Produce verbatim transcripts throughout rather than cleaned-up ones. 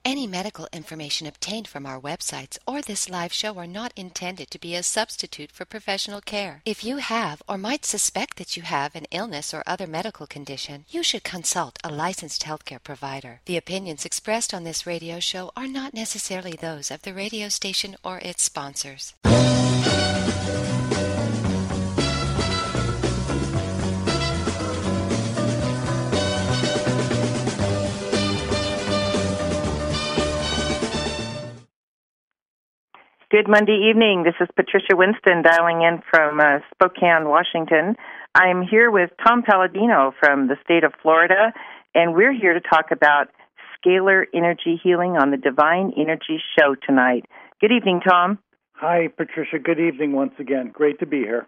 Any medical information obtained from our websites or this live show are not intended to be a substitute for professional care. If you have or might suspect that you have an illness or other medical condition, you should consult a licensed healthcare provider. The opinions expressed on this radio show are not necessarily those of the radio station or its sponsors. Good Monday evening. This is Patricia Winston dialing in from uh, Spokane, Washington. I'm here with Tom Palladino from the state of Florida, and we're here to talk about scalar energy healing on the Divine Energy Show tonight. Good evening, Tom. Hi, Patricia. Good evening once again. Great to be here.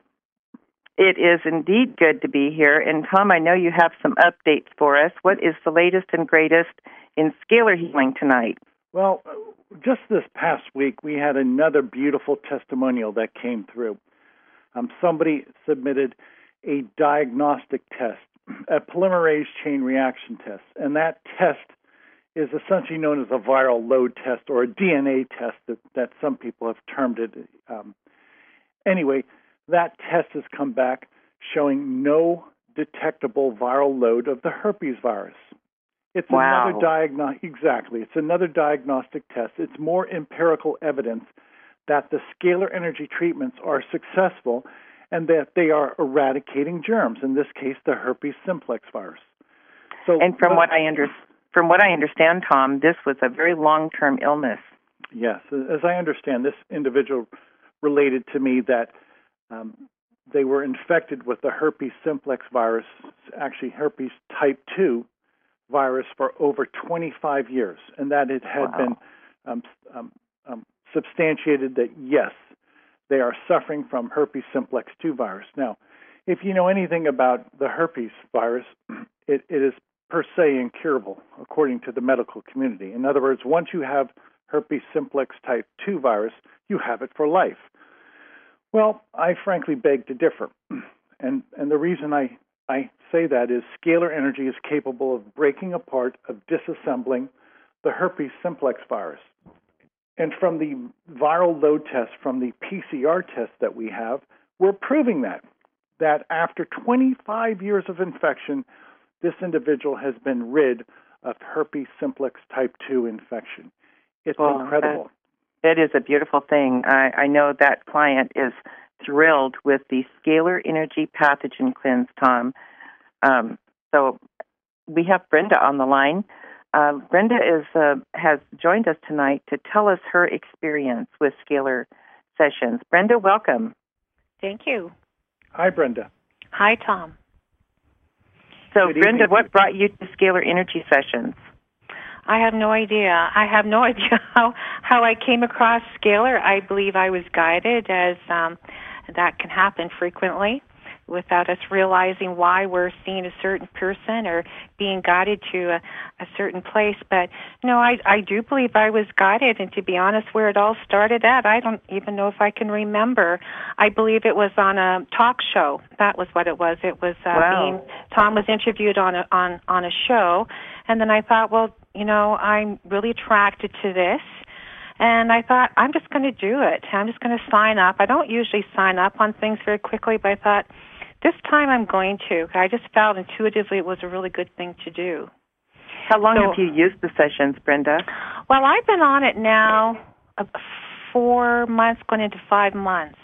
It is indeed good to be here. And, Tom, I know you have some updates for us. What is the latest and greatest in scalar healing tonight? Well, just this past week, we had another beautiful testimonial that came through. Um, somebody submitted a diagnostic test, a polymerase chain reaction test, and that test is essentially known as a viral load test or a D N A test that, that some people have termed it. Um, anyway, that test has come back showing no detectable viral load of the herpes virus. It's wow. another diagno- exactly. It's another diagnostic test. It's more empirical evidence that the scalar energy treatments are successful and that they are eradicating germs. In this case, the herpes simplex virus. So, and from what, what I under- from what I understand, Tom, this was a very long-term illness. Yes, as I understand, this individual related to me that um, they were infected with the herpes simplex virus, actually herpes type two. Virus for over twenty-five years, and that it had wow. been um, um, um, substantiated that, yes, they are suffering from herpes simplex two virus. Now, if you know anything about the herpes virus, it, it is per se incurable, according to the medical community. In other words, once you have herpes simplex type two virus, you have it for life. Well, I frankly beg to differ, and, and the reason I I say that is scalar energy is capable of breaking apart, of disassembling the herpes simplex virus. And from the viral load test, from the P C R test that we have, we're proving that, that after twenty-five years of infection, this individual has been rid of herpes simplex type two infection. It's well, incredible. That, that is a beautiful thing. I, I know that client is thrilled with the scalar energy pathogen cleanse, Tom. Um, so we have Brenda on the line. Uh, Brenda is uh, has joined us tonight to tell us her experience with scalar sessions. Brenda, welcome. Thank you. Hi, Brenda. Hi, Tom. So, Good Brenda, evening. What brought you to scalar energy sessions? I have no idea. I have no idea how, how I came across scalar. I believe I was guided, as um, that can happen frequently without us realizing why we're seeing a certain person or being guided to a, a certain place. But, no, I, I do believe I was guided, and to be honest, where it all started at, I don't even know if I can remember. I believe it was on a talk show. That was what it was. It was uh, wow. being, Tom was interviewed on a, on, on a show, and then I thought, well, you know, I'm really attracted to this. And I thought, I'm just going to do it. I'm just going to sign up. I don't usually sign up on things very quickly, but I thought, this time I'm going to. I just felt intuitively it was a really good thing to do. How long so, have you used the sessions, Brenda? Well, I've been on it now uh, four months, going into five months.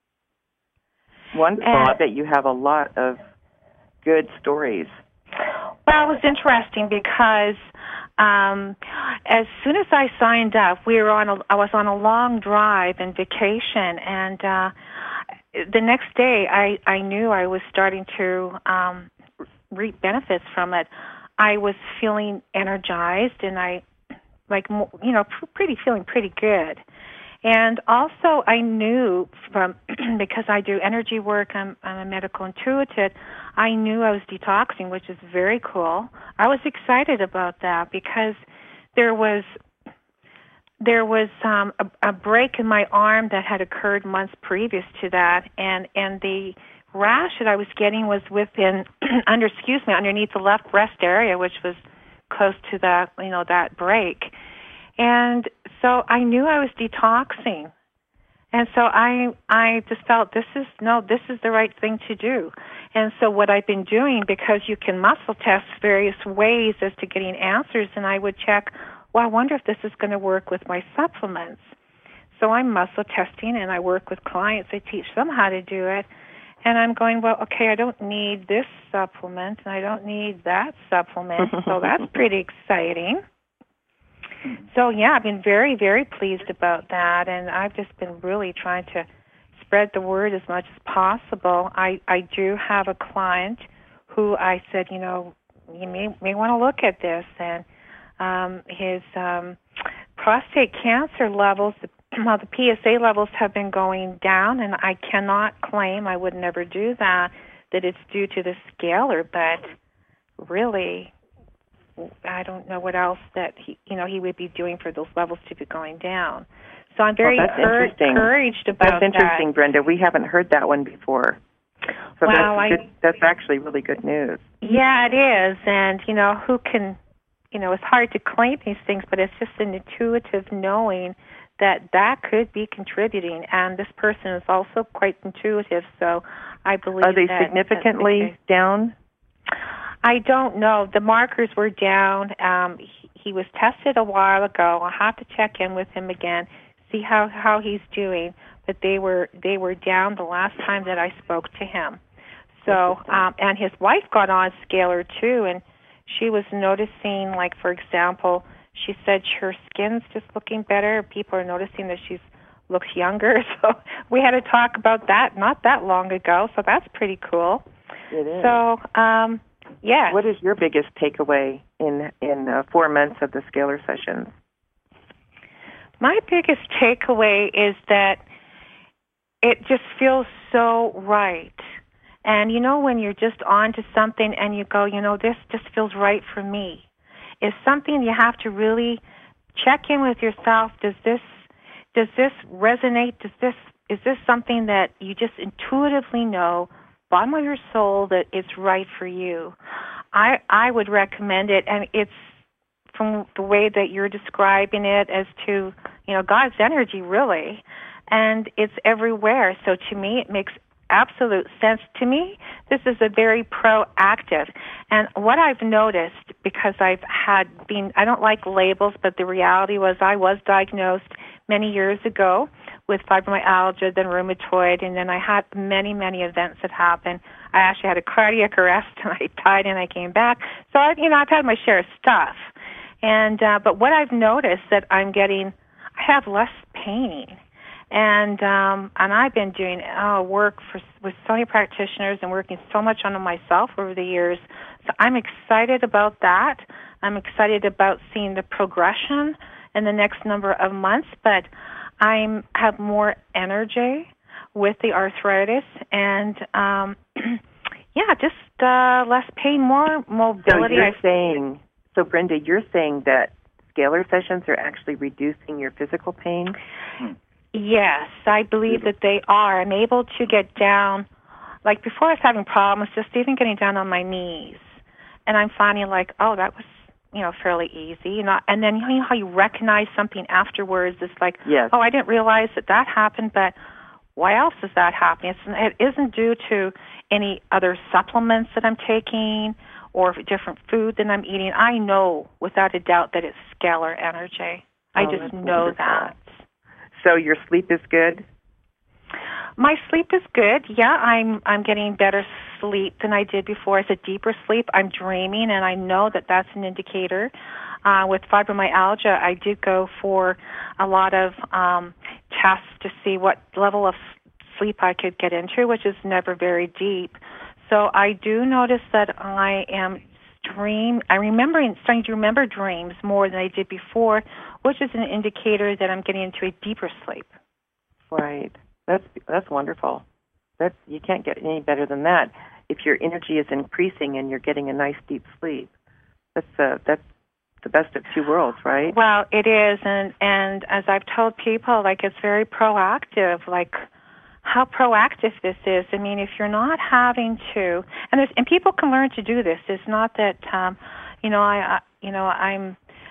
Wonderful. I bet you have a lot of good stories. Well, it was interesting because um, as soon as I signed up, we were on. A, I was on a long drive and vacation, and uh, the next day, I, I knew I was starting to um, reap benefits from it. I was feeling energized, and I, like, you know, pretty feeling pretty good. And also, I knew from because I do energy work, I'm, I'm a medical intuitive. I knew I was detoxing, which is very cool. I was excited about that because there was there was um, a, a break in my arm that had occurred months previous to that, and and the rash that I was getting was within under excuse me underneath the left breast area, which was close to that you know that break. And so I knew I was detoxing. And so I I just felt this is, no, this is the right thing to do. And so what I've been doing, because you can muscle test various ways as to getting answers, and I would check, well, I wonder if this is going to work with my supplements. So I'm muscle testing, and I work with clients. I teach them how to do it. And I'm going, well, okay, I don't need this supplement, and I don't need that supplement. So that's pretty exciting. So, yeah, I've been very, very pleased about that, and I've just been really trying to spread the word as much as possible. I, I do have a client who I said, you know, you may, may want to look at this, and um, his um, prostate cancer levels, the, well, the P S A levels have been going down, and I cannot claim, I would never do that, that it's due to the scalar, but really, I don't know what else that he, you know, he would be doing for those levels to be going down. So I'm very well, that's encour- interesting. encouraged about That's interesting, that. Brenda. We haven't heard that one before. So wow, that's, I, good, that's actually really good news. Yeah, it is. And, you know, who can, you know, it's hard to claim these things, but it's just an intuitive knowing that that could be contributing. And this person is also quite intuitive, so I believe Are they that significantly down? I don't know. The markers were down. Um, he, he was tested a while ago. I'll have to check in with him again, see how, how he's doing. But they were they were down the last time that I spoke to him. So, um, and his wife got on Scalar too, and she was noticing, like, for example, she said her skin's just looking better. People are noticing that she's looks younger. So we had to talk about that not that long ago. So that's pretty cool. It is. So, um, yeah. What is your biggest takeaway in in uh, four months of the Scalar sessions? My biggest takeaway is that it just feels so right. And you know when you're just on to something and you go, you know, this just feels right for me. It's something you have to really check in with yourself. Does this does this resonate? Does this is this something that you just intuitively know, bottom of your soul, that it's right for you? I I would recommend it, and it's from the way that you're describing it as to, you know, God's energy, really. And it's everywhere. So to me, it makes absolute sense. To me, this is a very proactive. And what I've noticed, because I've had been, I don't like labels, but the reality was I was diagnosed many years ago with fibromyalgia, then rheumatoid, and then I had many, many events that happened. I actually had a cardiac arrest, and I died, and I came back. So, I, you know, I've had my share of stuff. And uh, but what I've noticed that I'm getting, I have less pain. And um, and I've been doing uh, work for, with so many practitioners and working so much on it myself over the years. So I'm excited about that. I'm excited about seeing the progression in the next number of months. But I have more energy with the arthritis and, um, yeah, just uh, less pain, more mobility. So you're saying, so Brenda, you're saying that Scalar sessions are actually reducing your physical pain? Hmm. Yes, I believe that they are. I'm able to get down, like before I was having problems just even getting down on my knees. And I'm finding like, oh, that was, you know, fairly easy. You know, and then you know how you recognize something afterwards. It's like, yes. oh, I didn't realize that that happened, but why else is that happening? It's, it isn't due to any other supplements that I'm taking or different food that I'm eating. I know without a doubt that it's scalar energy. I oh, just know wonderful. that. So your sleep is good? My sleep is good. Yeah, I'm I'm getting better sleep than I did before. It's a deeper sleep. I'm dreaming, and I know that that's an indicator. Uh, with fibromyalgia, I did go for a lot of um, tests to see what level of sleep I could get into, which is never very deep. So I do notice that I am dream. I'm remembering, starting to remember dreams more than I did before, which is an indicator that I'm getting into a deeper sleep. Right. That's that's wonderful. That's you can't get any better than that. If your energy is increasing and you're getting a nice deep sleep, that's uh, that's the best of two worlds, right? Well, it is, and and as I've told people, like it's very proactive. Like how proactive this is. I mean, if you're not having to, and there's, and people can learn to do this. It's not that, um, you know, I, I you know, I'm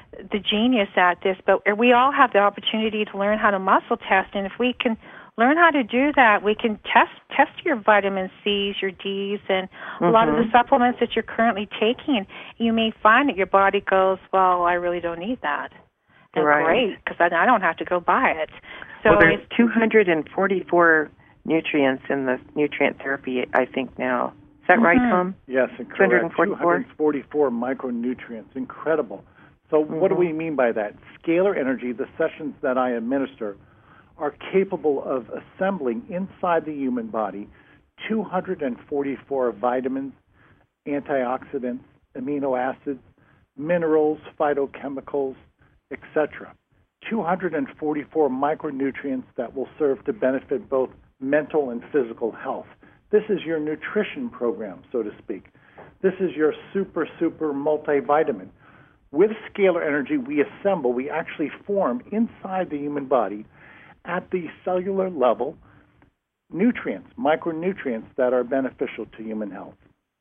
the genius at this, but we all have the opportunity to learn how to muscle test, and if we can learn how to do that, we can test test your vitamin C's, your D's, and mm-hmm. a lot of the supplements that you're currently taking. You may find that your body goes, well, I really don't need that. And right. Great, because I don't have to go buy it. So well, there's two hundred forty-four nutrients in the nutrient therapy, I think, now. Is that mm-hmm. right, Tom? Yes, correct. two hundred forty-four? two hundred forty-four micronutrients. Incredible. So mm-hmm. what do we mean by that? Scalar energy, the sessions that I administer, are capable of assembling inside the human body two hundred forty-four vitamins, antioxidants, amino acids, minerals, phytochemicals, et cetera. two hundred forty-four micronutrients that will serve to benefit both mental and physical health. This is your nutrition program, so to speak. This is your super, super multivitamin. With scalar energy, we assemble, we actually form inside the human body at the cellular level nutrients, micronutrients that are beneficial to human health.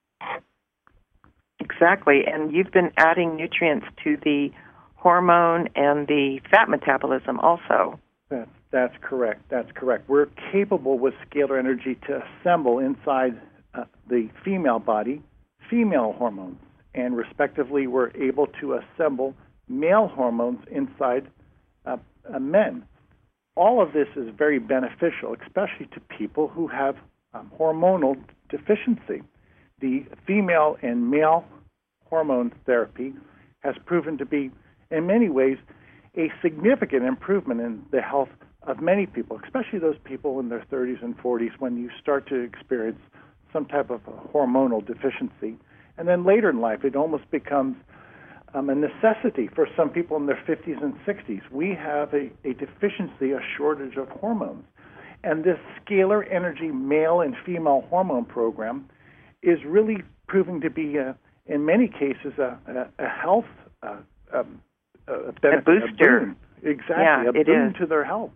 Exactly, and you've been adding nutrients to the hormone and the fat metabolism also. That's, that's correct. That's correct. We're capable with scalar energy to assemble inside uh, the female body female hormones, and respectively we're able to assemble male hormones inside uh, uh, men. All of this is very beneficial, especially to people who have um, hormonal deficiency. The female and male hormone therapy has proven to be, in many ways, a significant improvement in the health of many people, especially those people in their thirties and forties when you start to experience some type of a hormonal deficiency. And then later in life, it almost becomes um, a necessity for some people in their fifties and sixties. We have a, a deficiency, a shortage of hormones. And this scalar energy male and female hormone program is really proving to be, a, in many cases, a, a, a health uh, um, a, benefit, a booster. A boon. Exactly, yeah, a it boon is. to their health.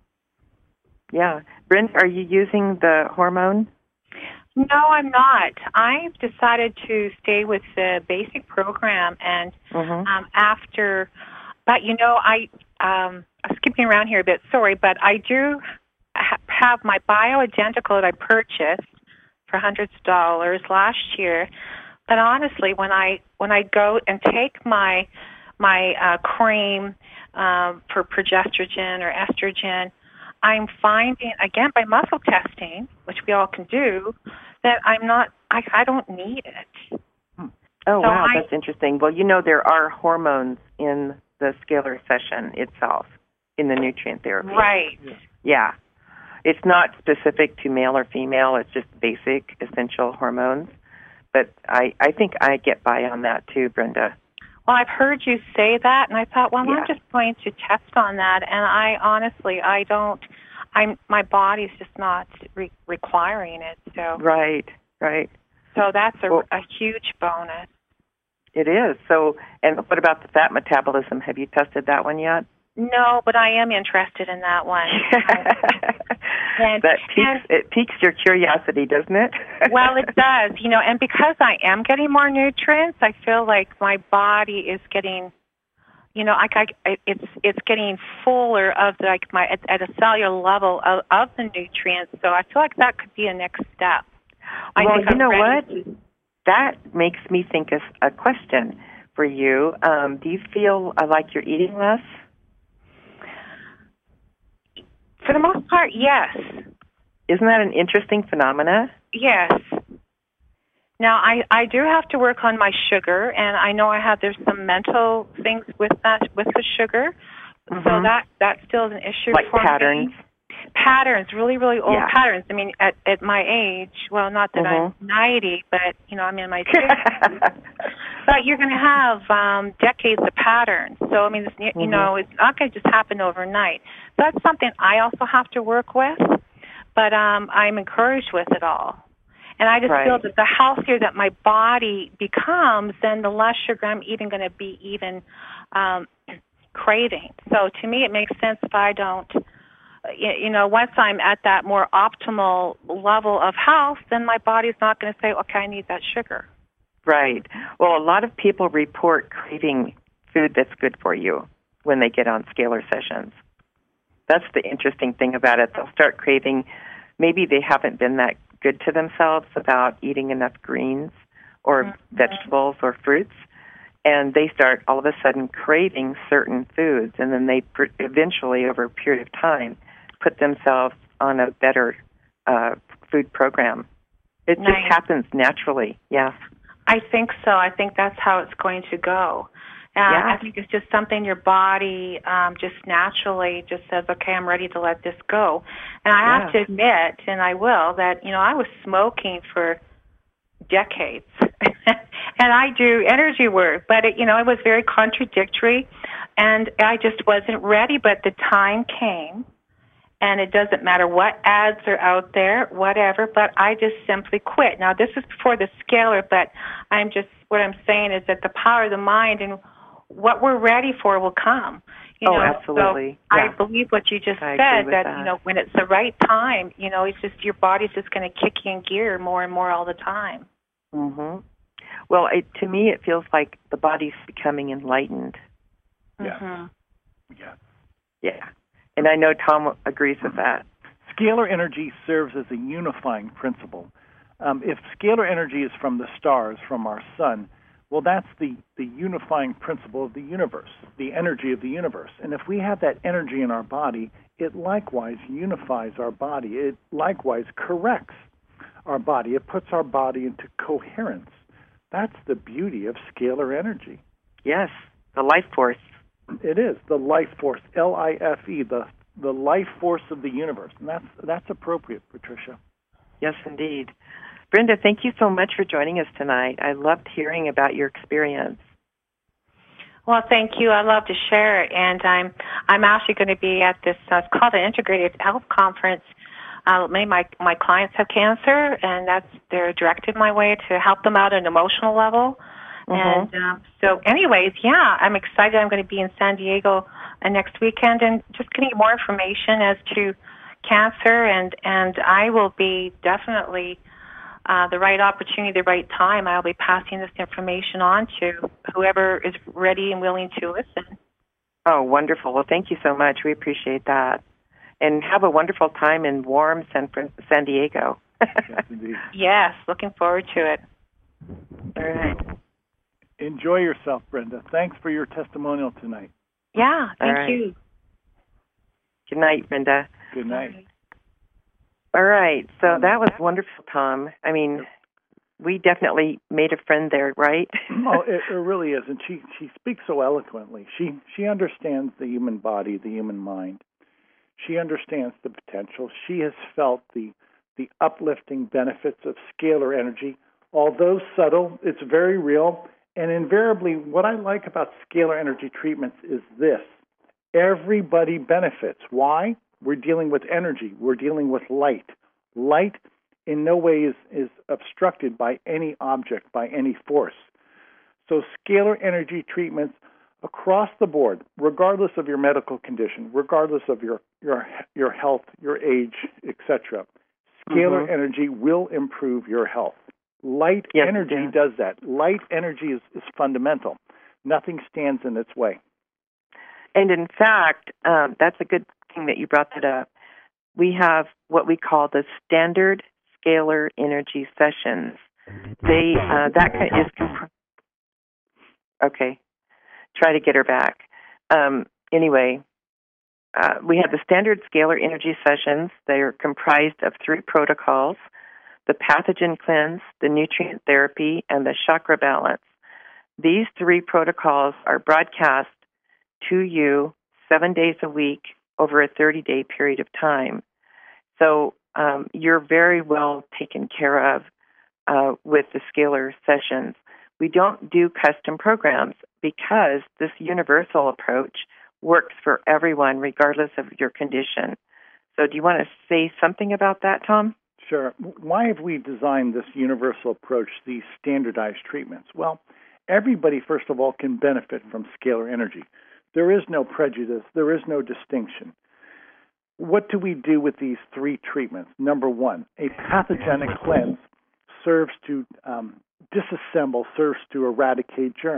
Yeah. Brenda, are you using the hormone? No, I'm not. I've decided to stay with the basic program, and mm-hmm. um, after, but you know, I, um, I'm skipping around here a bit, sorry, but I do ha- have my bioidentical that I purchased for hundreds of dollars last year. But honestly, when I when I go and take my my uh, cream um, for progesterone or estrogen, I'm finding, again, by muscle testing, which we all can do, that I'm not, I, I don't need it. Oh, so wow, I, that's interesting. Well, you know, there are hormones in the scalar session itself, in the nutrient therapy. Right. Yeah. It's not specific to male or female. It's just basic, essential hormones. But I, I think I get by on that too, Brenda. Well, I've heard you say that, and I thought, well, yeah. I'm just going to test on that. And I honestly, I don't, I'm, my body's just not re- requiring it. So Right, right. So that's a, well, a huge bonus. It is. So, and what about the fat metabolism? Have you tested that one yet? No, but I am interested in that one. and, that piques, and, it piques your curiosity, doesn't it? Well, it does, you know, and because I am getting more nutrients, I feel like my body is getting, you know, I, I, it's it's getting fuller of like my at, at a cellular level of, of the nutrients. So I feel like that could be a next step. I well, think you I'm know ready. what? That makes me think of a question for you. Um, do you feel uh, like you're eating less? For the most part, yes. Isn't that an interesting phenomena? Yes. Now, I, I do have to work on my sugar, and I know I have, there's some mental things with that, with the sugar. Mm-hmm. So that, that still is an issue like for patterns. me. Patterns, really, really old yeah. patterns. I mean, at, at my age, well, not that mm-hmm. I'm ninety, but, you know, I'm in my sixties. But you're going to have um, decades of patterns. So, I mean, it's, you mm-hmm. know, it's not going to just happen overnight. So that's something I also have to work with, but um, I'm encouraged with it all. And I just right. feel that the healthier that my body becomes, then the less sugar I'm even going to be even um, craving. So to me, it makes sense if I don't, you know, once I'm at that more optimal level of health, then my body's not going to say, okay, I need that sugar. Right. Well, a lot of people report craving food that's good for you when they get on scalar sessions. That's the interesting thing about it. They'll start craving, maybe they haven't been that good to themselves about eating enough greens or mm-hmm. vegetables or fruits, and they start all of a sudden craving certain foods, and then they pr- eventually, over a period of time, put themselves on a better uh, food program. It nice. just happens naturally, yeah. I think so. I think that's how it's going to go. Uh, yeah. I think it's just something your body um, just naturally just says, okay, I'm ready to let this go. And I yeah. have to admit, and I will, that, you know, I was smoking for decades. And I do energy work, but, it, you know, it was very contradictory, and I just wasn't ready, but the time came. And it doesn't matter what ads are out there, whatever, but I just simply quit. Now, this is before the scalar, but I'm just, what I'm saying is that the power of the mind and what we're ready for will come. You oh, know? absolutely. So yeah. I believe what you just I said, that, that, you know, when it's the right time, you know, it's just your body's just going to kick you in gear more and more all the time. Mm-hmm. Well, it, to me, it feels like the body's becoming enlightened. Yeah. Mm-hmm. Yeah. Yeah. And I know Tom agrees with that. Scalar energy serves as a unifying principle. Um, if scalar energy is from the stars, from our sun, well, that's the, the unifying principle of the universe, the energy of the universe. And if we have that energy in our body, it likewise unifies our body. It likewise corrects our body. It puts our body into coherence. That's the beauty of scalar energy. Yes, the life force. It is the life force, L I F E, the the life force of the universe, and that's that's appropriate, Patricia. Yes, indeed. Brenda, thank you so much for joining us tonight. I loved hearing about your experience. Well, thank you. I love to share it, and I'm I'm actually going to be at this. Uh, it's called the Integrated Health Conference. Uh, many of my my clients have cancer, and that's they're directed my way to help them out at an emotional level. Mm-hmm. And um, so, anyways, yeah, I'm excited. I'm going to be in San Diego uh, next weekend, and just getting more information as to cancer, and and I will be definitely uh, the right opportunity, the right time. I'll be passing this information on to whoever is ready and willing to listen. Oh, wonderful! Well, thank you so much. We appreciate that, and have a wonderful time in warm San San Diego. Yes, indeed. Yes, looking forward to it. All right. Enjoy yourself, Brenda. Thanks for your testimonial tonight. Yeah, thank right. you. Good night, Brenda. Good night. All right. So that was wonderful, Tom. I mean, we definitely made a friend there, right? Oh, it, it really is. And she, she speaks so eloquently. She she understands the human body, the human mind. She understands the potential. She has felt the the uplifting benefits of scalar energy. Although subtle, it's very real. And invariably, what I like about scalar energy treatments is this. Everybody benefits. Why? We're dealing with energy. We're dealing with light. Light in no way is, is obstructed by any object, by any force. So scalar energy treatments across the board, regardless of your medical condition, regardless of your, your, your health, your age, et cetera, scalar mm-hmm. energy will improve your health. Light yes, energy does that. Light energy is, is fundamental. Nothing stands in its way. And in fact, um, that's a good thing that you brought that up. We have what we call the standard scalar energy sessions. They uh, that is comp- okay. Try to get her back. Um, anyway, uh, we have the standard scalar energy sessions. They are comprised of three protocols: the pathogen cleanse, the nutrient therapy, and the chakra balance. These three protocols are broadcast to you seven days a week over a thirty-day period of time. So um, you're very well taken care of uh, with the scalar sessions. We don't do custom programs because this universal approach works for everyone regardless of your condition. So do you want to say something about that, Tom? Sure. Why have we designed this universal approach, these standardized treatments? Well, everybody, first of all, can benefit from scalar energy. There is no prejudice. There is no distinction. What do we do with these three treatments? Number one, a pathogenic cleanse serves to um, disassemble, serves to eradicate germs.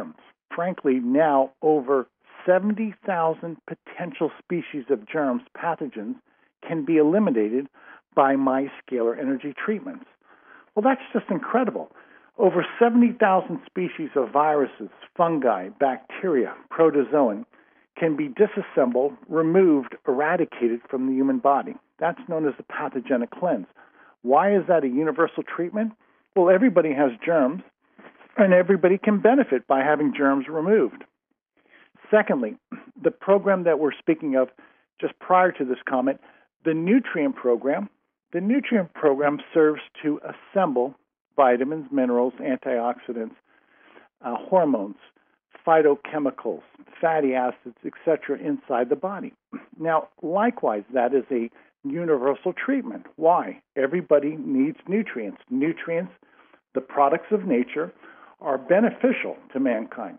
frankly, now over seventy thousand potential species of germs, pathogens, can be eliminated by my scalar energy treatments. Well, that's just incredible. Over seventy thousand species of viruses, fungi, bacteria, protozoan can be disassembled, removed, eradicated from the human body. That's known as the pathogenic cleanse. Why is that a universal treatment? Well, everybody has germs, and everybody can benefit by having germs removed. Secondly, the program that we're speaking of just prior to this comment, the nutrient program, the nutrient program serves to assemble vitamins, minerals, antioxidants, uh, hormones, phytochemicals, fatty acids, et cetera inside the body. Now, likewise, that is a universal treatment. Why? Everybody needs nutrients. Nutrients, the products of nature, are beneficial to mankind.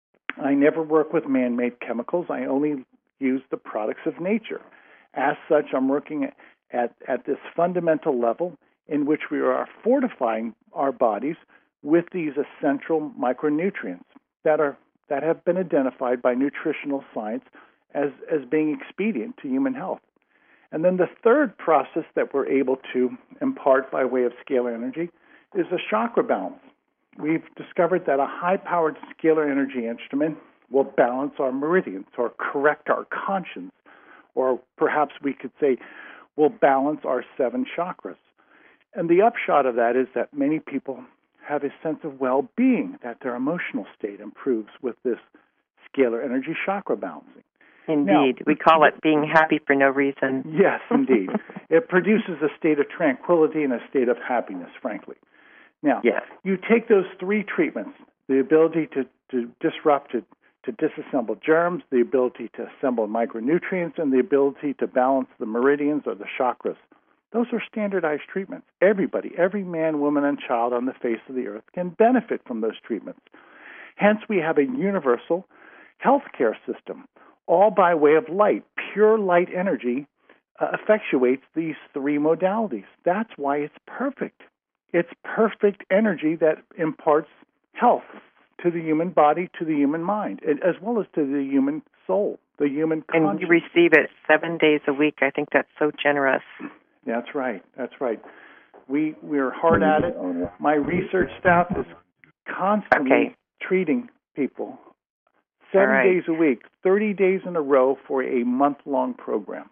I never work with man-made chemicals. I only use the products of nature. As such, I'm working at, at this fundamental level in which we are fortifying our bodies with these essential micronutrients that are that have been identified by nutritional science as, as being expedient to human health. And then the third process that we're able to impart by way of scalar energy is the chakra balance. We've discovered that a high-powered scalar energy instrument will balance our meridians or correct our conscience, or perhaps we could say will balance our seven chakras. And the upshot of that is that many people have a sense of well-being, that their emotional state improves with this scalar energy chakra balancing. Indeed. Now, we call it being happy for no reason. Yes, indeed. It produces a state of tranquility and a state of happiness, frankly. Now, yes. You take those three treatments, the ability to, to disrupt, to, to disassemble germs, the ability to assemble micronutrients, and the ability to balance the meridians or the chakras. Those are standardized treatments. Everybody, every man, woman, and child on the face of the earth can benefit from those treatments. Hence, we have a universal healthcare system, all by way of light. Pure light energy uh, effectuates these three modalities. That's why it's perfect. It's perfect energy that imparts health to the human body, to the human mind, and as well as to the human soul, the human conscience. And you receive it seven days a week. I think that's so generous. That's right. That's right. We we're hard at it. My research staff is constantly okay. treating people seven right. days a week, thirty days in a row for a month-long program.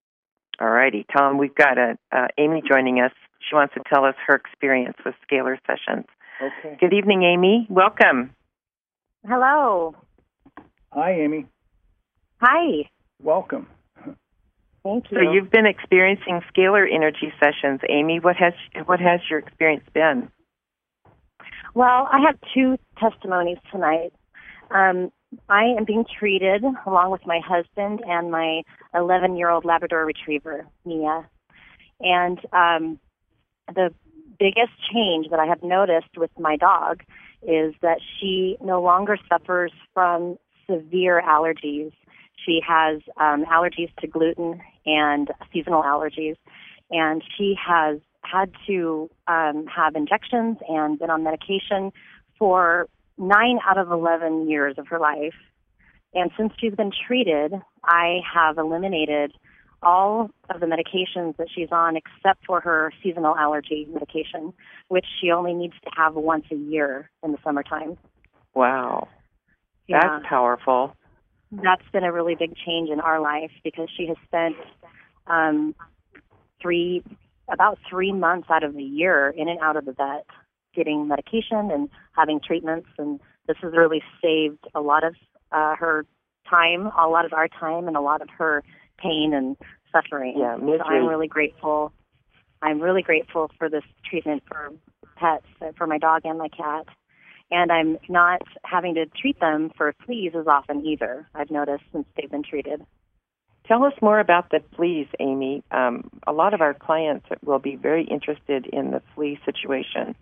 All righty, Tom. We've got a, uh, Amy joining us. She wants to tell us her experience with scalar sessions. Okay. Good evening, Amy. Welcome. Hello. Hi, Amy. Hi. Welcome. Thank you. So you've been experiencing scalar energy sessions, Amy. What has what has your experience been? Well, I have two testimonies tonight. Um, I am being treated along with my husband and my eleven-year-old Labrador Retriever, Mia. And um, the biggest change that I have noticed with my dog is that she no longer suffers from severe allergies. She has um, allergies to gluten and seasonal allergies, and she has had to um, have injections and been on medication for nine out of eleven years of her life. And since she's been treated, I have eliminated all of the medications that she's on except for her seasonal allergy medication, which she only needs to have once a year in the summertime. Wow. Yeah. That's powerful. That's been a really big change in our life because she has spent um, three, about three months out of the year in and out of the vet getting medication and having treatments, and this has really saved a lot of uh, her time, a lot of our time, and a lot of her pain and suffering. Yeah, so I'm really grateful. I'm really grateful for this treatment for pets, for my dog and my cat. And I'm not having to treat them for fleas as often either, I've noticed, since they've been treated. Tell us more about the fleas, Amy. Um, a lot of our clients will be very interested in the flea situation.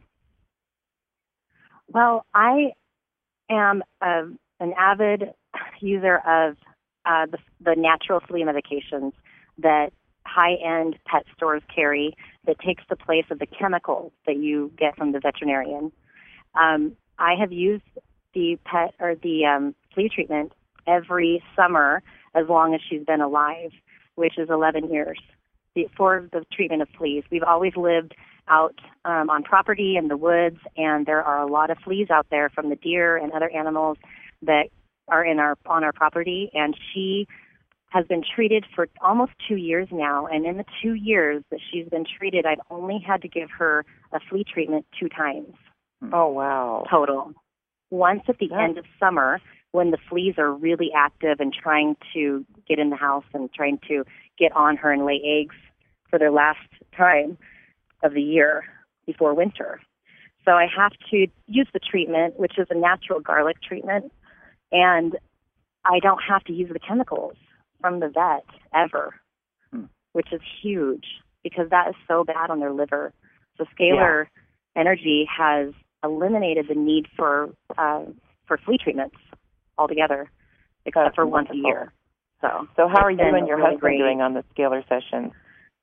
Well, I am a, an avid user of uh, the, the natural flea medications that high-end pet stores carry that takes the place of the chemicals that you get from the veterinarian. Um, I have used the pet or the um, flea treatment every summer as long as she's been alive, which is eleven years, the, for the treatment of fleas. We've always lived out um, on property in the woods, and there are a lot of fleas out there from the deer and other animals that are in our on our property, and she has been treated for almost two years now, and in the two years that she's been treated, I've only had to give her a flea treatment two times. Oh, wow. Total. Once at the Yeah. end of summer when the fleas are really active and trying to get in the house and trying to get on her and lay eggs for their last time of the year before winter. So I have to use the treatment, which is a natural garlic treatment, and I don't have to use the chemicals from the vet ever, hmm. which is huge because that is so bad on their liver. So Scalar yeah. Energy has eliminated the need for uh, for flea treatments altogether, except That's for wonderful. once a year. So, so how are you and your really husband great. doing on the Scalar session?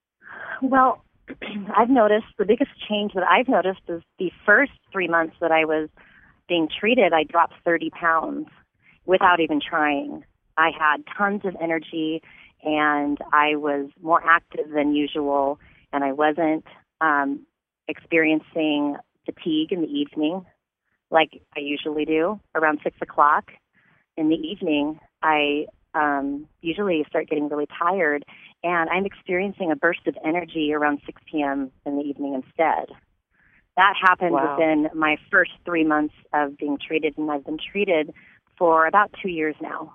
Well, I've noticed the biggest change that I've noticed is the first three months that I was being treated, I dropped thirty pounds without even trying. I had tons of energy, and I was more active than usual, and I wasn't um, experiencing fatigue in the evening like I usually do. Around six o'clock in the evening, I um, usually start getting really tired, and I'm experiencing a burst of energy around six p.m. in the evening instead. That happened wow. within my first three months of being treated, and I've been treated for about two years now.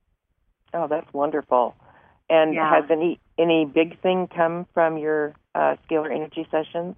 Oh, that's wonderful. And yeah. has any any big thing come from your uh, Scalar Energy sessions?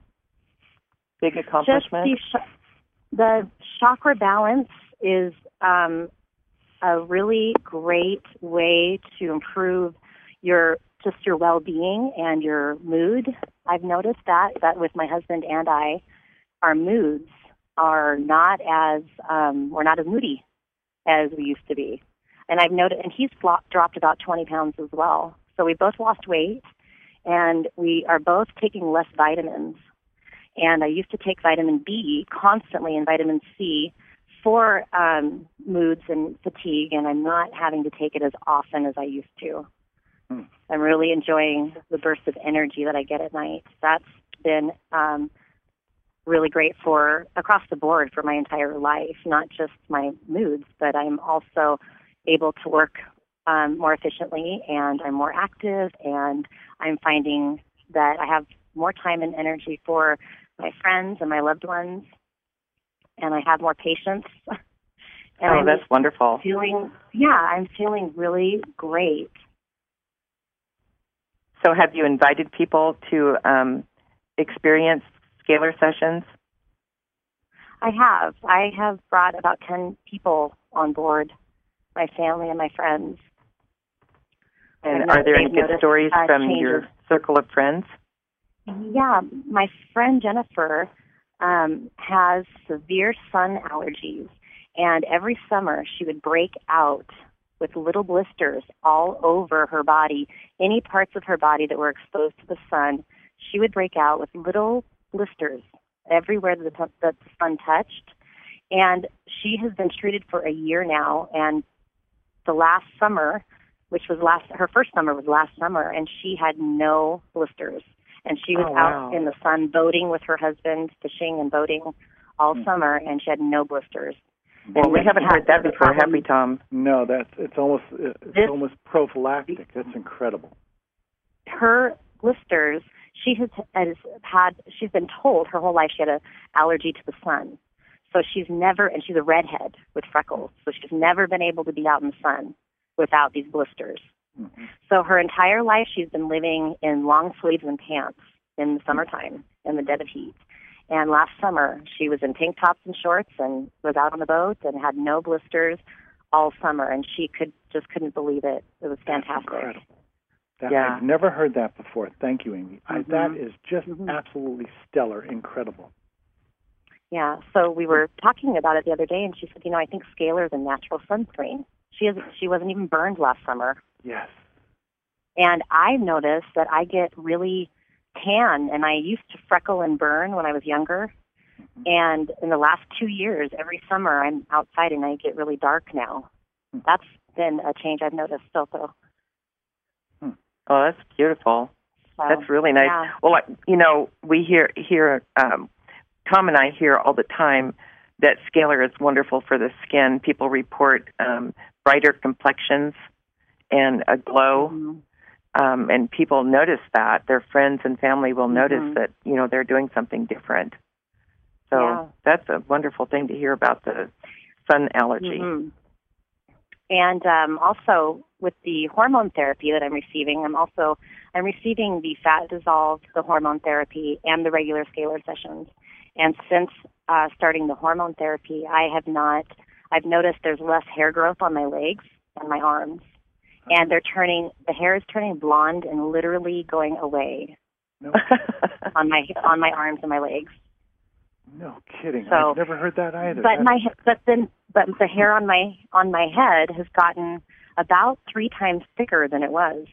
Big accomplishment? Just the, sh- the chakra balance is um, a really great way to improve your just your well-being and your mood. I've noticed that that with my husband and I, our moods are not as um, we're not as moody as we used to be. And I've noticed, and he's flopped, dropped about twenty pounds as well. So we both lost weight, and we are both taking less vitamins. And I used to take vitamin B constantly and vitamin C for um, moods and fatigue, and I'm not having to take it as often as I used to. Hmm. I'm really enjoying the burst of energy that I get at night. That's been um, really great for across the board for my entire life, not just my moods, but I'm also able to work um, more efficiently, and I'm more active, and I'm finding that I have more time and energy for my friends and my loved ones, and I have more patience. and oh, I'm that's wonderful. Feeling, yeah, I'm feeling really great. So have you invited people to um, experience Scalar sessions? I have. I have brought about ten people on board, my family and my friends. And are there any good noticed, stories uh, from changes. your circle of friends? Yeah, my friend Jennifer um, has severe sun allergies, and every summer she would break out with little blisters all over her body. Any parts of her body that were exposed to the sun, she would break out with little blisters everywhere that the, that the sun touched. And she has been treated for a year now, and the last summer, which was last, her first summer was last summer, and she had no blisters. And she was oh, wow. out in the sun boating with her husband, fishing and boating all mm-hmm. summer, and she had no blisters. Well, and we haven't heard that before, have we, Tom? No, that's it's almost it's this, almost prophylactic. That's incredible. Her blisters, she has, has had. She's been told her whole life she had an allergy to the sun, so she's never. And she's a redhead with freckles, so she's never been able to be out in the sun without these blisters. Mm-hmm. So her entire life she's been living in long sleeves and pants in the summertime in the dead of heat. And last summer she was in tank tops and shorts and was out on the boat and had no blisters all summer, and she could just couldn't believe it. It was fantastic. That's incredible. That, yeah. I've never heard that before. Thank you, Amy. Mm-hmm. I, that is just mm-hmm. absolutely stellar, incredible. Yeah, so we were talking about it the other day, and she said, you know, I think Scalar is a natural sunscreen. She hasn't, she wasn't even burned last summer. Yes. And I noticed that I get really tan, and I used to freckle and burn when I was younger. And in the last two years, every summer I'm outside and I get really dark now. That's been a change I've noticed also. Oh, that's beautiful. So, That's really nice. yeah. Well, I- you know, we hear hear um, Tom and I hear all the time that scalar is wonderful for the skin. People report um, brighter complexions and a glow, Mm-hmm. um, and people notice that. Their friends and family will notice Mhm. that, you know, they're doing something different. So Yeah. that's a wonderful thing to hear about the sun allergy. Mm-hmm. And um, also with the hormone therapy that I'm receiving, I'm also I'm receiving the fat dissolve, the hormone therapy, and the regular scalar sessions. And since uh, starting the hormone therapy, I have not. I've noticed there's less hair growth on my legs and my arms, and they're turning. The hair is turning blonde and literally going away No, on my on my arms and my legs. no kidding. So- I've never heard that either. But That's- my but then but the hair on my on my head has gotten about three times thicker than it was.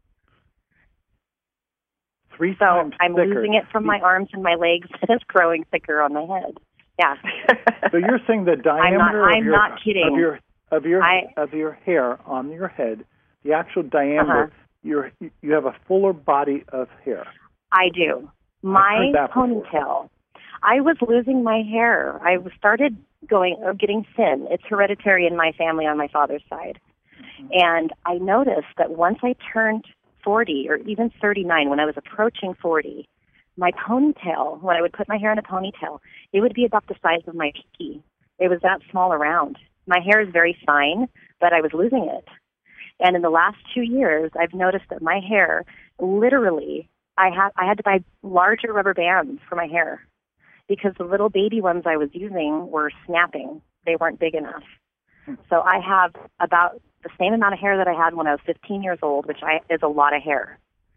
Three So times I'm thicker. losing it from my arms and my legs, and it's growing thicker on my head. Yeah. So you're saying the diameter not- of, I'm your, not kidding. of your of your I- of your hair on your head, the actual diameter, Uh-huh. you're, you have a fuller body of hair. I do. My heard that before. ponytail. I was losing my hair. I started going or getting thin. It's hereditary in my family on my father's side. Mm-hmm. And I noticed that once I turned forty or even thirty-nine, when I was approaching forty, my ponytail, when I would put my hair in a ponytail, it would be about the size of my pinky. It was that small around. My hair is very fine, but I was losing it. And in the last two years, I've noticed that my hair, literally, I had I had to buy larger rubber bands for my hair because the little baby ones I was using were snapping. They weren't big enough. So I have about the same amount of hair that I had when I was fifteen years old, which I, is a lot of hair.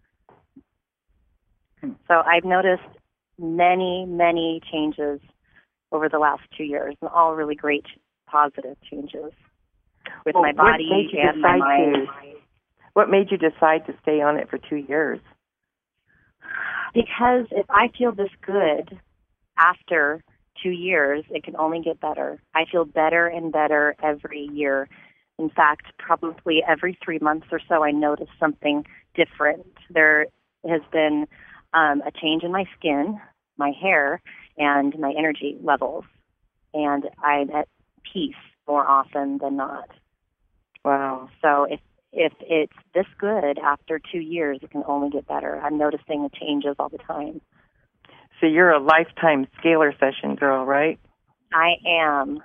So I've noticed many, many changes over the last two years, and all really great positive changes with Well, my what body made you and my decide mind. to- What made you decide to stay on it for two years? Because if I feel this good after two years, it can only get better. I feel better and better every year. In fact, probably every three months or so, I notice something different. There has been um, a change in my skin, my hair, and my energy levels. And I'm at peace more often than not. Wow. So if if it's this good after two years, it can only get better. I'm noticing the changes all the time. So you're a lifetime scalar session girl, right? I am.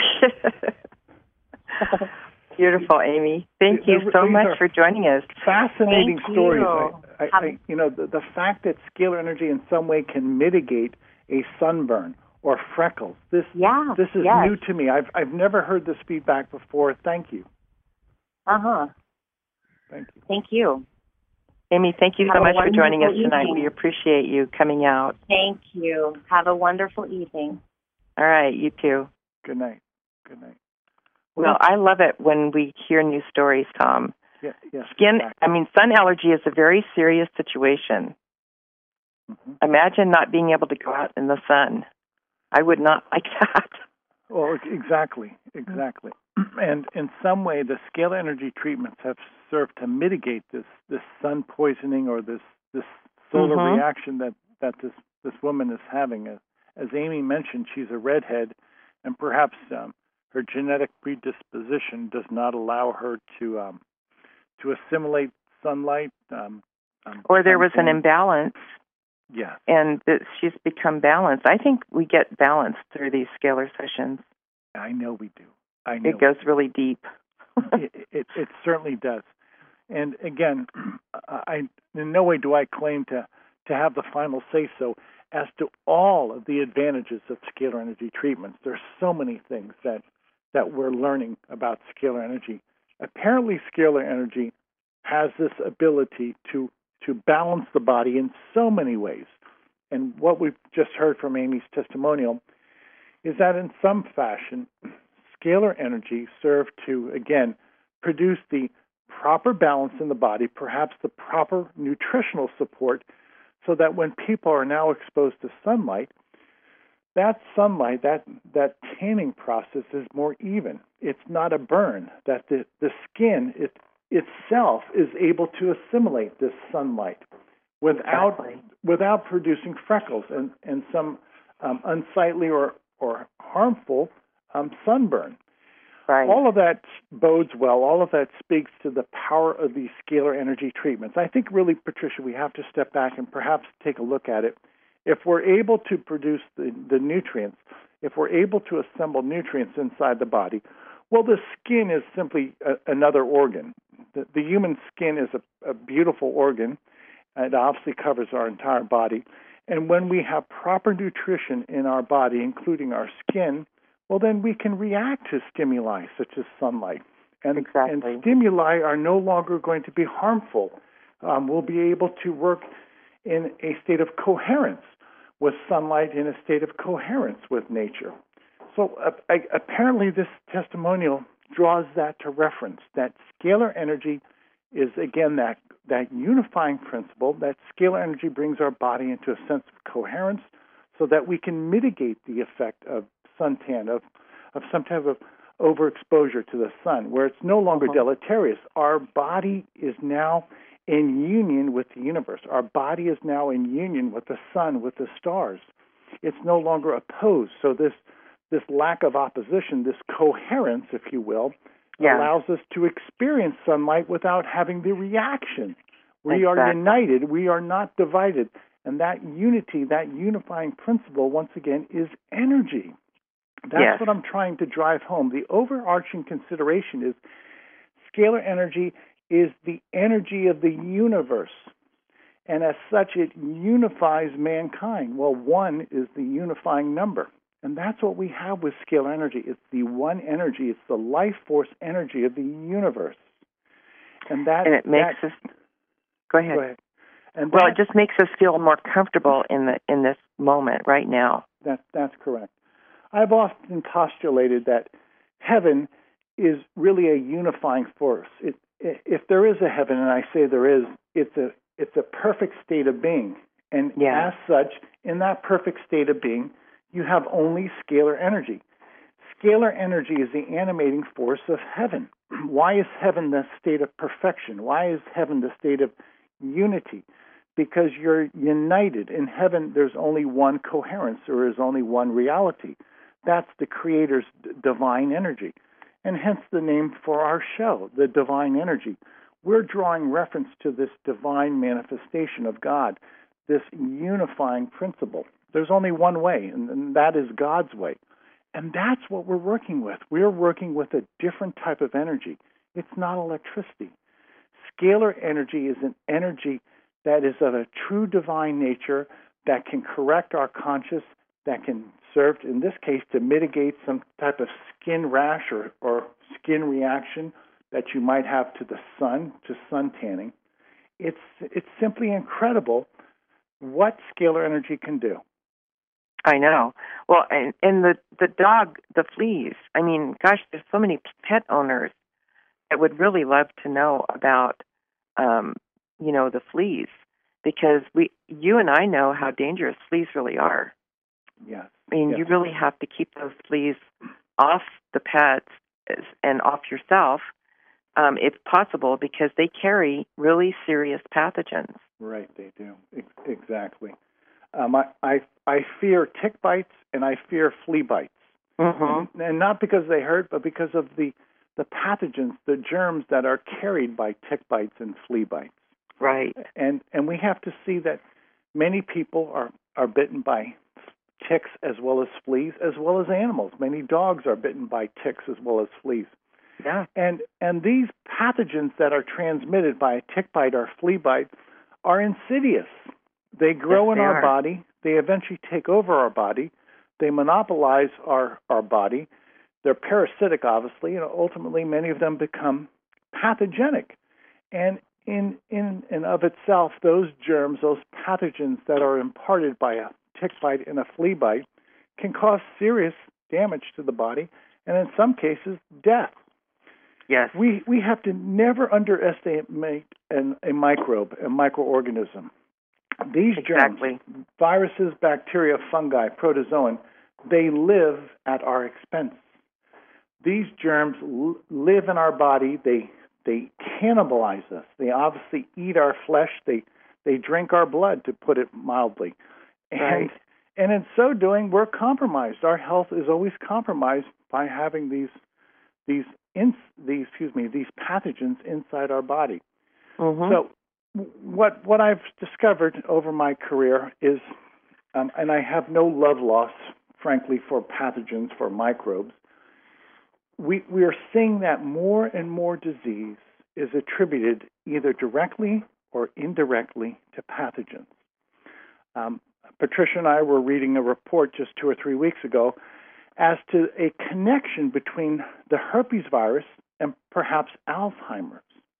Beautiful, Amy. Thank you These so are much for joining us. Fascinating Thank stories. you. I, I, Have- I, you know, the, the fact that scalar energy in some way can mitigate a sunburn or freckles. This Yeah. this is yes. new to me. I've I've never heard this feedback before. Thank you. Uh huh. Thank you. Thank you. Amy, thank you so Have a much for joining us wonderful tonight. evening. We appreciate you coming out. Thank you. Have a wonderful evening. All right, you too. Good night. Good night. Well, I love it when we hear new stories, Tom. Yeah, yes. Skin, exactly. I mean, sun allergy is a very serious situation. Mhm. Imagine not being able to go out in the sun. I would not like that. Well, exactly, exactly. And in some way, the scalar energy treatments have served to mitigate this, this sun poisoning or this, this solar Mhm. reaction that, that this, this woman is having. As, as Amy mentioned, she's a redhead, and perhaps um, her genetic predisposition does not allow her to um, to assimilate sunlight. Um, um, Or there was an suntan. imbalance, Yes. and that she's become balanced. I think we get balanced through these scalar sessions. I know we do. I know. It goes really deep. it, it, it certainly does. And again, I in no way do I claim to, to have the final say-so as to all of the advantages of scalar energy treatments. There's so many things that, that we're learning about scalar energy. Apparently, scalar energy has this ability to, to balance the body in so many ways. And what we've just heard from Amy's testimonial is that in some fashion, scalar energy served to, again, produce the proper balance in the body, perhaps the proper nutritional support, so that when people are now exposed to sunlight, that sunlight, that, that tanning process is more even. It's not a burn. That the, the skin it, itself is able to assimilate this sunlight without Exactly. without producing freckles and, and some um, unsightly or, or harmful um, sunburn. Right. All of that bodes well. All of that speaks to the power of these scalar energy treatments. I think really, Patricia, we have to step back and perhaps take a look at it. If we're able to produce the, the nutrients, if we're able to assemble nutrients inside the body, well, the skin is simply a, another organ. The, the human skin is a, a beautiful organ. It obviously covers our entire body. And when we have proper nutrition in our body, including our skin, well, then we can react to stimuli such as sunlight. And, Exactly. and stimuli are no longer going to be harmful. Um, we'll be able to work in a state of coherence with sunlight, in a state of coherence with nature. So uh, I, apparently this testimonial draws that to reference, that scalar energy is, again, that, that unifying principle, that scalar energy brings our body into a sense of coherence so that we can mitigate the effect of suntan, of, of some type of overexposure to the sun, where it's no longer Uh-huh. deleterious. Our body is now in union with the universe. Our body is now in union with the sun, with the stars. It's no longer opposed. So this this lack of opposition, this coherence, if you will, Yeah. allows us to experience sunlight without having the reaction. We are Exactly. united. We are not divided. And that unity, that unifying principle, once again, is energy. That's Yes. what I'm trying to drive home. The overarching consideration is scalar energy is the energy of the universe. And as such, it unifies mankind. Well, one is the unifying number. And that's what we have with scalar energy. It's the one energy. It's the life force energy of the universe. And that And it makes that, us. Go ahead. go ahead. And Well, that, it just makes us feel more comfortable in the in this moment right now. That, that's correct. I've often postulated that heaven is really a unifying force. It, if there is a heaven, and I say there is, it's a it's a perfect state of being. And Yeah. as such, in that perfect state of being, you have only scalar energy. Scalar energy is the animating force of heaven. Why is heaven the state of perfection? Why is heaven the state of unity? Because you're united. In heaven, there's only one coherence. There is only one reality. That's the Creator's d- divine energy. And hence the name for our show, the divine energy. We're drawing reference to this divine manifestation of God, this unifying principle. There's only one way, and, and that is God's way. And that's what we're working with. We're working with a different type of energy. It's not electricity. Scalar energy is an energy that is of a true divine nature, that can correct our conscious, that can serve, in this case, to mitigate some type of skin rash or, or skin reaction that you might have to the sun, to sun tanning. It's, it's simply incredible what scalar energy can do. I know. Well, and, and the, the dog, the fleas, I mean, gosh, there's so many pet owners that would really love to know about, um, you know, the fleas, because we, you and I know how dangerous fleas really are. Yes. I mean, yes. you really have to keep those fleas off the pets and off yourself, um, if possible, because they carry really serious pathogens. Right, they do. Ex- exactly. Um, I, I I fear tick bites and I fear flea bites, Mm-hmm. and, and not because they hurt, but because of the the pathogens, the germs that are carried by tick bites and flea bites. Right. And and we have to see that many people are, are bitten by ticks as well as fleas, as well as animals. Many dogs are bitten by ticks as well as fleas. Yeah. And and these pathogens that are transmitted by a tick bite or flea bite are insidious. They grow Yes, in they our are. body. They eventually take over our body. They monopolize our, our body. They're parasitic, obviously, and ultimately many of them become pathogenic. And in in and of itself, those germs, those pathogens that are imparted by a tick bite and a flea bite can cause serious damage to the body, and in some cases, death. Yes. We we have to never underestimate an, a microbe, a microorganism. These Exactly. germs, viruses, bacteria, fungi, protozoan, they live at our expense. These germs l- live in our body. They they cannibalize us. They obviously eat our flesh. They they drink our blood, to put it mildly. And Right. and in so doing, we're compromised. Our health is always compromised by having these these ins, these excuse me these pathogens inside our body. Mm-hmm. So what what I've discovered over my career is, um, and I have no love loss, frankly, for pathogens, for microbes. We we are seeing that more and more disease is attributed either directly or indirectly to pathogens. Um, Patricia and I were reading a report just two or three weeks ago as to a connection between the herpes virus and perhaps Alzheimer's.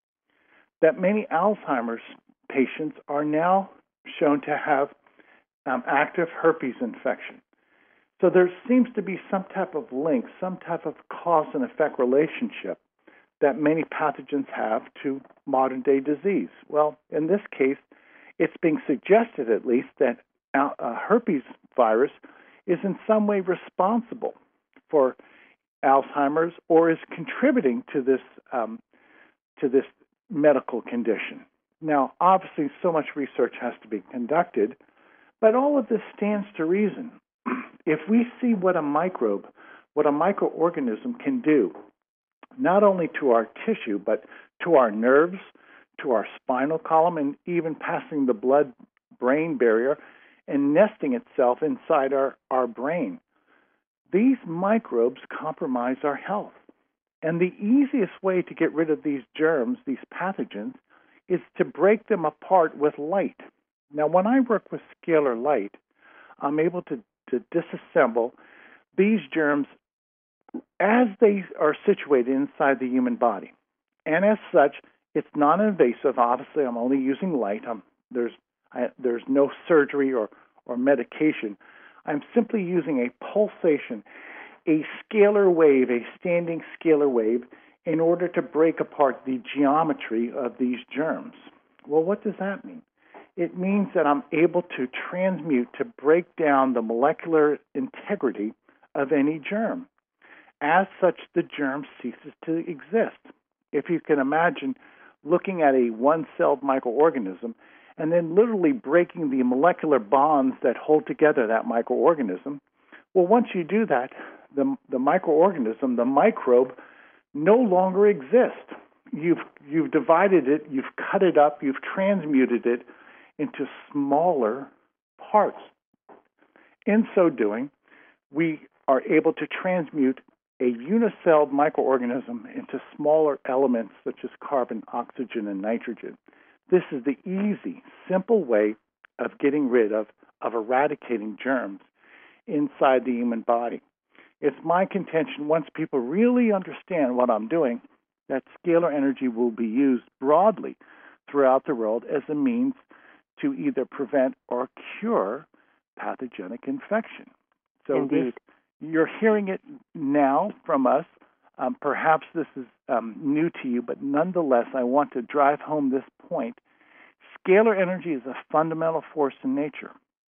That many Alzheimer's patients are now shown to have um, active herpes infection. So there seems to be some type of link, some type of cause and effect relationship that many pathogens have to modern day disease. Well, in this case, it's being suggested at least that uh, herpes virus is in some way responsible for Alzheimer's or is contributing to this um, to this medical condition. Now, obviously, so much research has to be conducted, but all of this stands to reason. If we see what a microbe, what a microorganism can do, not only to our tissue, but to our nerves, to our spinal column, and even passing the blood-brain barrier and nesting itself inside our, our brain, these microbes compromise our health. And the easiest way to get rid of these germs, these pathogens, is to break them apart with light. Now, when I work with scalar light, I'm able to, to disassemble these germs as they are situated inside the human body. And as such, it's non-invasive. Obviously, I'm only using light. I'm, there's I, there's no surgery or, or medication. I'm simply using a pulsation, a scalar wave, a standing scalar wave, in order to break apart the geometry of these germs. Well, what does that mean? It means that I'm able to transmute, to break down the molecular integrity of any germ. As such, the germ ceases to exist. If you can imagine looking at a one-celled microorganism and then literally breaking the molecular bonds that hold together that microorganism, well, once you do that, the, the microorganism, the microbe, no longer exists. You've, you've divided it, you've cut it up, you've transmuted it into smaller parts. In so doing, we are able to transmute a unicelled microorganism into smaller elements such as carbon, oxygen, and nitrogen. This is the easy, simple way of getting rid of, of eradicating germs inside the human body. It's my contention, once people really understand what I'm doing, that scalar energy will be used broadly throughout the world as a means to either prevent or cure pathogenic infection. So Indeed. This, you're hearing it now from us. Um, perhaps this is um, new to you, but nonetheless, I want to drive home this point. Scalar energy is a fundamental force in nature.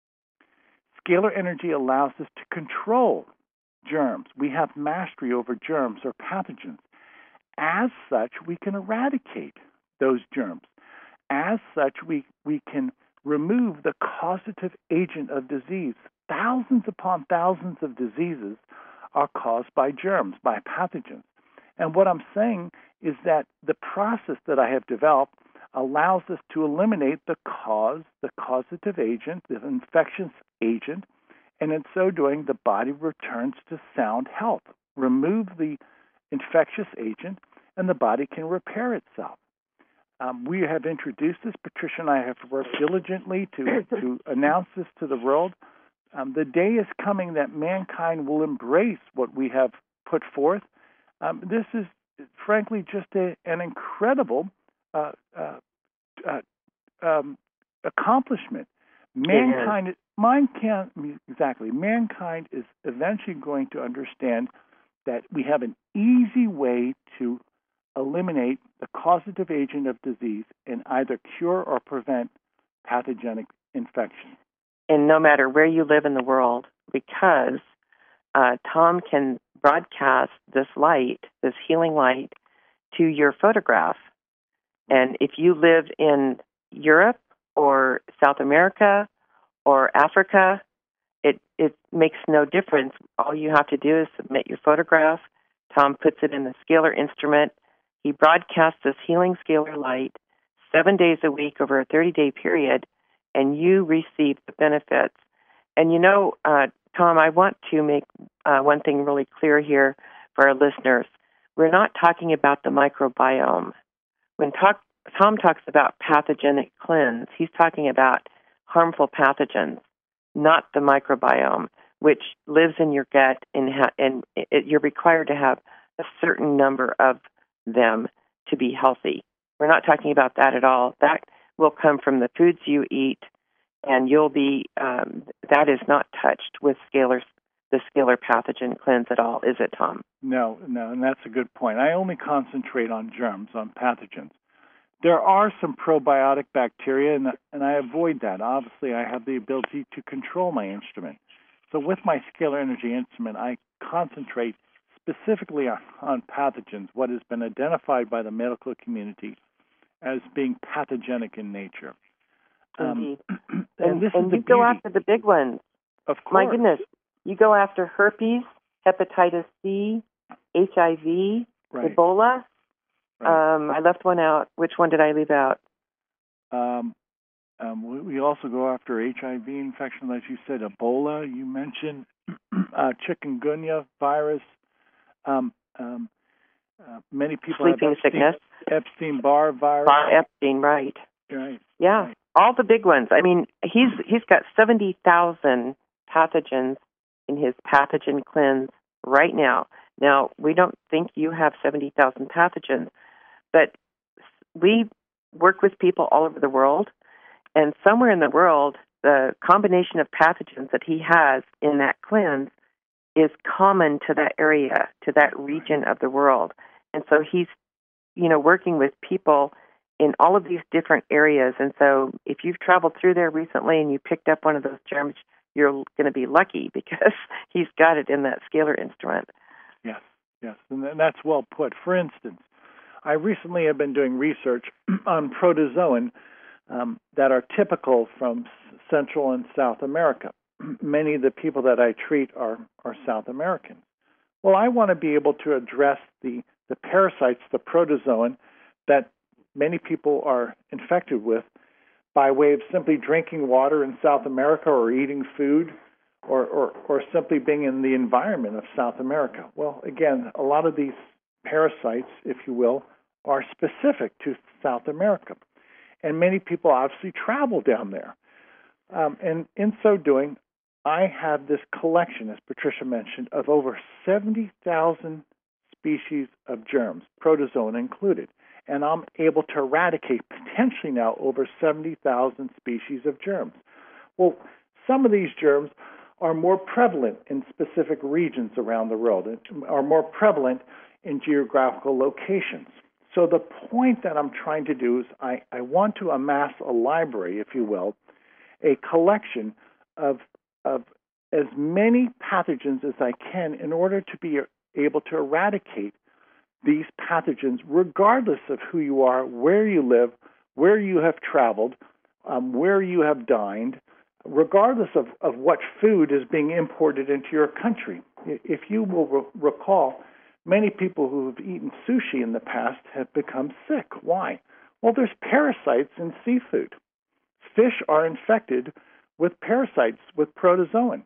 Scalar energy allows us to control germs. We have mastery over germs or pathogens. As such, we can eradicate those germs. As such, we, we can remove the causative agent of disease. Thousands upon thousands of diseases are caused by germs, by pathogens. And what I'm saying is that the process that I have developed allows us to eliminate the cause, the causative agent, the infectious agent, and in so doing, the body returns to sound health. Remove the infectious agent, and the body can repair itself. Um, we have introduced this. Patricia and I have worked diligently to, to announce this to the world. Um, the day is coming that mankind will embrace what we have put forth. Um, this is, frankly, just a, an incredible uh, uh, uh, um, accomplishment. Mankind, is. mankind, exactly. Mankind is eventually going to understand that we have an easy way to eliminate the causative agent of disease and either cure or prevent pathogenic infection. And no matter where you live in the world, because uh, Tom can broadcast this light, this healing light, to your photograph. And if you live in Europe or South America or Africa, it, it makes no difference. All you have to do is submit your photograph. Tom puts it in the scalar instrument. He broadcasts this healing scalar light seven days a week over a thirty-day period, and you receive the benefits. And you know, uh, Tom, I want to make uh, one thing really clear here for our listeners. We're not talking about the microbiome. When talk, Tom talks about pathogenic cleanse, he's talking about harmful pathogens, not the microbiome, which lives in your gut, and, ha- and it, you're required to have a certain number of them to be healthy. We're not talking about that at all. That will come from the foods you eat, and you'll be, um, that is not touched with scalar, the scalar pathogen cleanse at all, is it, Tom? No, no, and that's a good point. I only concentrate on germs, on pathogens. There are some probiotic bacteria, and, and I avoid that. Obviously, I have the ability to control my instrument. So with my scalar energy instrument, I concentrate specifically on, on pathogens, what has been identified by the medical community as being pathogenic in nature. Indeed. Um, and and this and is the you go beauty. after the big ones. Of course. My goodness. You go after herpes, hepatitis C, H I V, right. Ebola. Right. Um, I left one out. Which one did I leave out? Um, um, we, we also go after H I V infection, as you said, Ebola. You mentioned uh, chikungunya virus. Um, um, uh, many people Sleeping have Epstein, sickness. Epstein-Barr virus. Bar Epstein, right. Right. Yeah, right. all the big ones. I mean, he's he's got seventy thousand pathogens in his pathogen cleanse right now. Now, we don't think you have seventy thousand pathogens, but we work with people all over the world, and somewhere in the world, the combination of pathogens that he has in that cleanse is common to that area, to that region of the world. And so he's, you know, working with people in all of these different areas. And so if you've traveled through there recently and you picked up one of those germs, you're going to be lucky because he's got it in that scalar instrument. Yes, yes, and that's well put. For instance, I recently have been doing research on protozoan um, that are typical from Central and South America. Many of the people that I treat are, are South Americans. Well, I want to be able to address the, the parasites, the protozoan, that many people are infected with by way of simply drinking water in South America or eating food or, or, or simply being in the environment of South America. Well, again, a lot of these parasites, if you will, are specific to South America. And many people obviously travel down there. Um, and in so doing, I have this collection, as Patricia mentioned, of over seventy thousand species of germs, protozoan included. And I'm able to eradicate potentially now over seventy thousand species of germs. Well, some of these germs are more prevalent in specific regions around the world, are more prevalent in geographical locations. So the point that I'm trying to do is I, I want to amass a library, if you will, a collection of of as many pathogens as I can in order to be able to eradicate these pathogens regardless of who you are, where you live, where you have traveled, um, where you have dined, regardless of, of what food is being imported into your country. If you will re- recall, many people who have eaten sushi in the past have become sick. Why? Well, there's parasites in seafood. Fish are infected with parasites, with protozoan.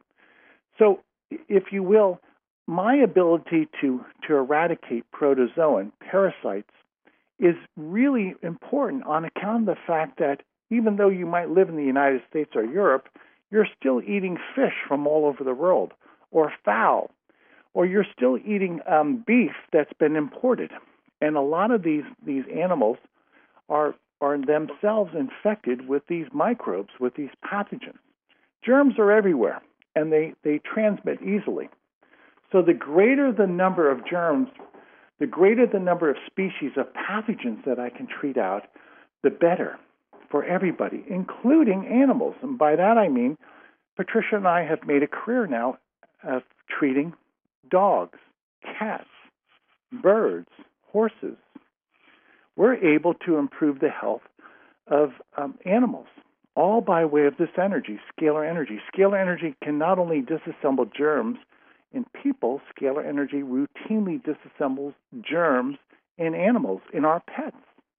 So, if you will, my ability to, to eradicate protozoan, parasites, is really important on account of the fact that even though you might live in the United States or Europe, you're still eating fish from all over the world, or fowl, or you're still eating um, beef that's been imported. And a lot of these, these animals are are themselves infected with these microbes, with these pathogens. Germs are everywhere, and they, they transmit easily. So the greater the number of germs, the greater the number of species of pathogens that I can treat out, the better for everybody, including animals. And by that I mean, Patricia and I have made a career now of treating dogs, cats, birds, horses. We're able to improve the health of um, animals, all by way of this energy, scalar energy. Scalar energy can not only disassemble germs in people, scalar energy routinely disassembles germs in animals, in our pets.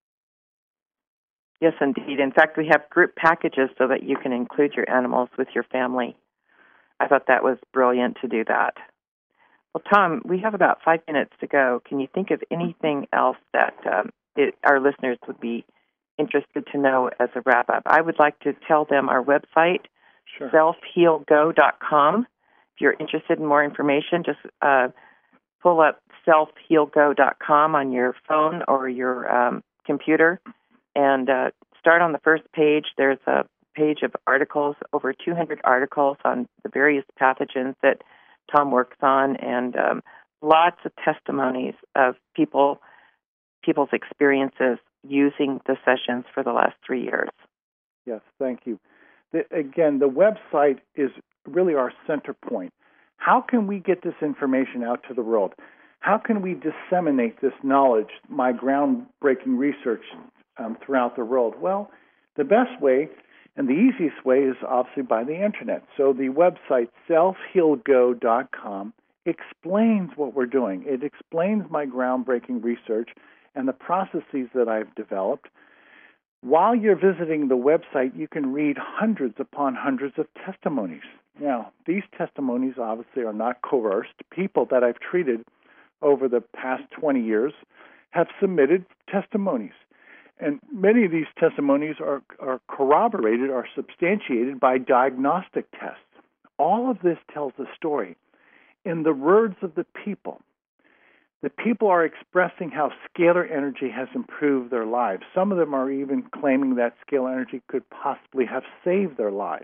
Yes, indeed. In fact, we have group packages so that you can include your animals with your family. I thought that was brilliant to do that. Well, Tom, we have about five minutes to go. Can you think of anything else that um, it, our listeners would be interested to know as a wrap-up? I would like to tell them our website, Sure. self heal go dot com. If you're interested in more information, just uh, pull up self heal go dot com on your phone or your um, computer and uh, start on the first page. There's a page of articles, over two hundred articles on the various pathogens that Tom works on, and um, lots of testimonies of people, people's experiences using the sessions for the last three years. Yes, thank you. The, again, the website is really our center point. How can we get this information out to the world? How can we disseminate this knowledge, my groundbreaking research um, throughout the world? Well, the best way and the easiest way is obviously by the Internet. So the website, self heal go dot com, explains what we're doing. It explains my groundbreaking research and the processes that I've developed. While you're visiting the website, you can read hundreds upon hundreds of testimonies. Now, these testimonies obviously are not coerced. People that I've treated over the past twenty years have submitted testimonies. And many of these testimonies are, are corroborated or substantiated by diagnostic tests. All of this tells a story. In the words of the people, the people are expressing how scalar energy has improved their lives. Some of them are even claiming that scalar energy could possibly have saved their lives.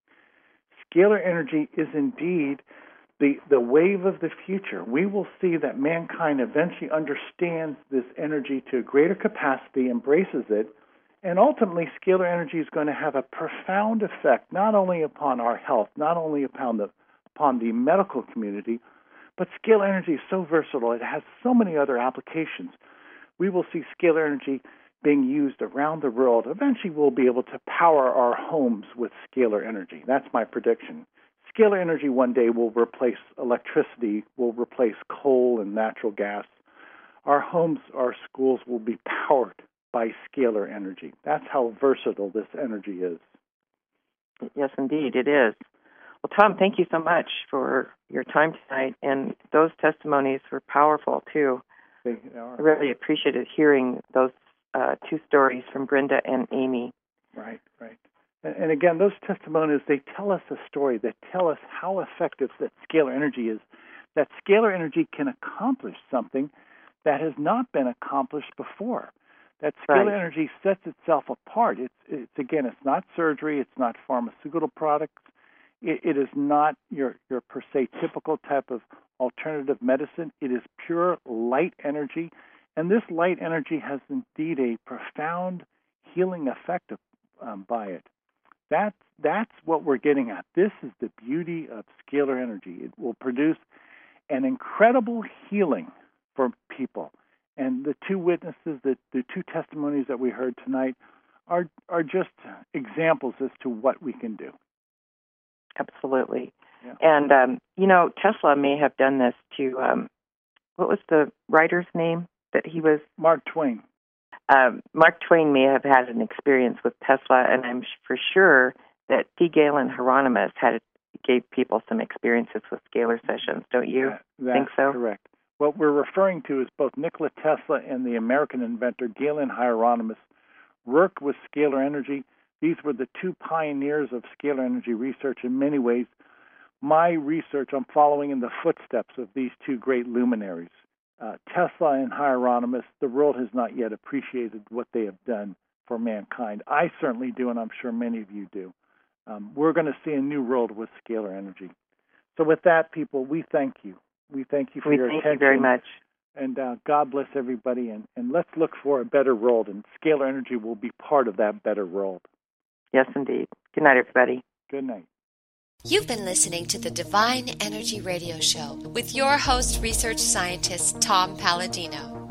Scalar energy is indeed the, the wave of the future. We will see that mankind eventually understands this energy to a greater capacity, embraces it, and ultimately scalar energy is going to have a profound effect not only upon our health, not only upon the, upon the medical community, but scalar energy is so versatile. It has so many other applications. We will see scalar energy being used around the world. Eventually, we'll be able to power our homes with scalar energy. That's my prediction. Scalar energy one day will replace electricity, will replace coal and natural gas. Our homes, our schools will be powered by scalar energy. That's how versatile this energy is. Yes, indeed, it is. Well, Tom, thank you so much for your time tonight, and those testimonies were powerful, too. They are. I really appreciated hearing those uh, two stories from Brenda and Amy. Right, right. And, and again, those testimonies, they tell us a story. They tell us how effective that scalar energy is, that scalar energy can accomplish something that has not been accomplished before. That scalar Right. energy sets itself apart. It's, it's, again, it's not surgery. It's not pharmaceutical products. It, it is not your, your per se typical type of alternative medicine. It is pure light energy. And this light energy has indeed a profound healing effect of, um, by it. That's, that's what we're getting at. This is the beauty of scalar energy. It will produce an incredible healing for people. And the two witnesses, the, the two testimonies that we heard tonight are, are just examples as to what we can do. Absolutely. Yeah. And, um, you know, Tesla may have done this to, um, what was the writer's name that he was? Mark Twain. Um, Mark Twain may have had an experience with Tesla, and I'm for sure that T. Galen Hieronymus had gave people some experiences with scalar sessions. Don't you That, that's think so? Correct. What we're referring to is both Nikola Tesla and the American inventor Galen Hieronymus worked with scalar energy. These were the two pioneers of scalar energy research in many ways. My research, I'm following in the footsteps of these two great luminaries. Uh, Tesla and Hieronymus, the world has not yet appreciated what they have done for mankind. I certainly do, and I'm sure many of you do. Um, we're going to see a new world with scalar energy. So with that, people, we thank you. We thank you for We your thank attention. you very much. And uh, God bless everybody, and, and let's look for a better world, and scalar energy will be part of that better world. Yes, indeed. Good night, everybody. Good night. You've been listening to the Divine Energy Radio Show with your host, research scientist Tom Palladino.